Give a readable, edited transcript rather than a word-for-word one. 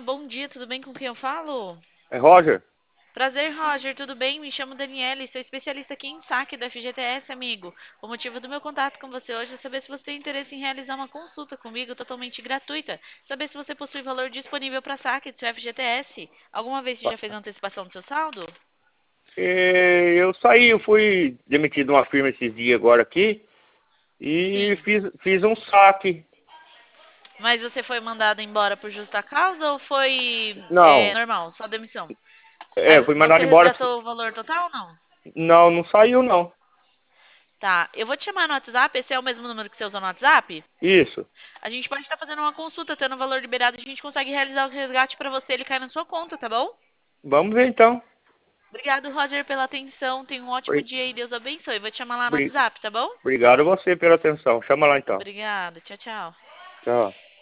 bom dia, tudo bem com quem eu falo? É Roger? Prazer, Roger, tudo bem? Me chamo Daniele, sou especialista aqui em saque da FGTS, amigo. O motivo do meu contato com você hoje é saber se você tem interesse em realizar uma consulta comigo totalmente gratuita. Saber se você possui valor disponível para saque do seu FGTS. Alguma vez você já fez antecipação do seu saldo? Eu saí, eu fui demitido de uma firma esses dias agora aqui e Sim. fiz um saque. Mas você foi mandado embora por justa causa ou foi Não, normal, só demissão? Aí fui você mandado embora. resgatou o valor total ou não? Não, não saiu não. Tá, eu vou te chamar no WhatsApp, esse é o mesmo número que você usa no WhatsApp? Isso. A gente pode estar fazendo uma consulta, tendo o valor liberado, a gente consegue realizar o resgate para você, ele cai na sua conta, tá bom? Vamos ver então. Obrigado, Roger, pela atenção. Tenha um ótimo Bri- dia e Deus abençoe. Vou te chamar lá no bri- WhatsApp, tá bom? Obrigado a você pela atenção. Chama lá então. Obrigada. Tchau, tchau. Tchau.